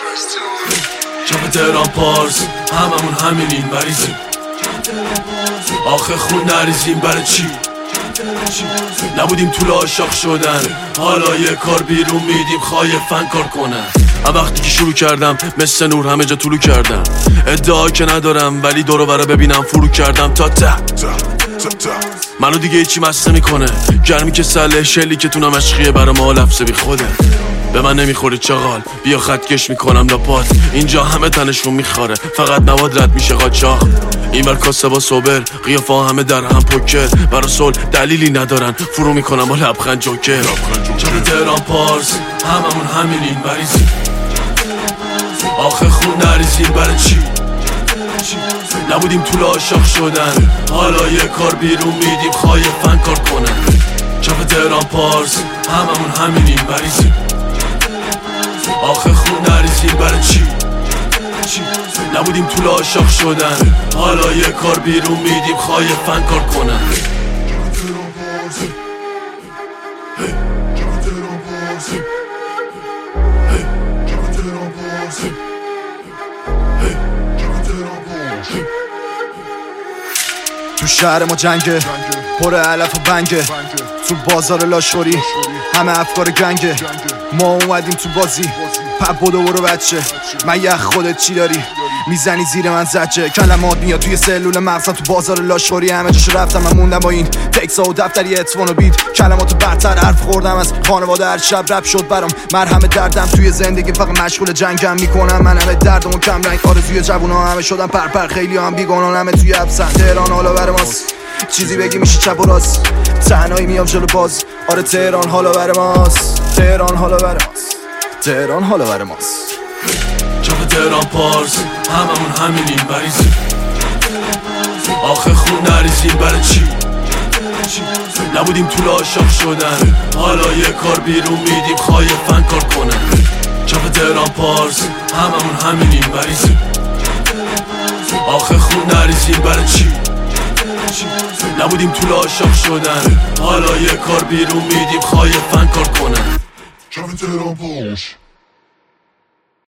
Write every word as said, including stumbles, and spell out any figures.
شب تهران پارس هممون همینیم بریزیم آخه خون نریزیم برای چی؟ نبودیم طول عاشق شدن حالا یه کار بیرون میدیم خایفن کار کنن. وقتی که شروع کردم مثل نور همه جا طولو کردم ادعا که ندارم ولی دورو برا ببینم فرو کردم تا ته منو دیگه هیچی مسته میکنه گرمی که سله شلی که تو نمشقیه برا ما لفظه بی خوده به من نمیخوری چغال بیا خطکش میکنم دا پات اینجا همه تنشون میخواره فقط مواد رد میشه قاچاق این بر کاسه با صبر قیافه همه در هم پوکر برا صلح دلیلی ندارن فرو میکنم با لبخند جوکر شب تهران پارس هممون همینیم بریزیم آخه خون نریزیم برای چی؟ نبودیم طول عاشق شدن حالا یه کار بیرون میدیم خایفن کار کنن. شب تهران پارس هممون همینیم بریزیم آخه خون نریزیم برای چی؟ نبودیم طول عاشق شدن حالا یه کار بیرون میدیم خایفن کار کنن. تو شهر ما جنگه پر علف و بنگه تو بازار لاشوری همه افکار گنگه ما اومدیم تو بازی پپ بودو برو بچه من یخ خودت چی داری میزنی زیر من زجه کلمات میاد توی سلول مغزم تو بازار لاشوری همه جاشو رفتم من موندم با این تکسا و دفتری اتوان و بیت کلماتو برتر حرف خوردم از خانواده هر شب رپ شد برام مرهم دردم توی زندگی فقط مشغول جنگم میکنم من همه دردمو کم رنگ آرزوی جوونا همه شدم پرپر خیلی هم بیگانان همه توی ابسن تهران حالا بر ماست چیزی بگی میشه چپ و راست تنهایی میام جلو باز آره تهران حالا بر ماست تهران حالا بر ماست تهران حالا بر ماست شب تهران پارس هممون همینیم بریزیم آخه خون نریزیم برای چی؟ نبودیم طول عاشق شدن حالا یه کار بیرون میدیم خایفن کار کنن. شب تهران پارس هممون همینیم بریزیم آخه خون نریزیم برای چی؟ نبودیم طول عاشق شدن حالا یه کار بیرون میدیم خایفن کار کنن. شب تهران پارس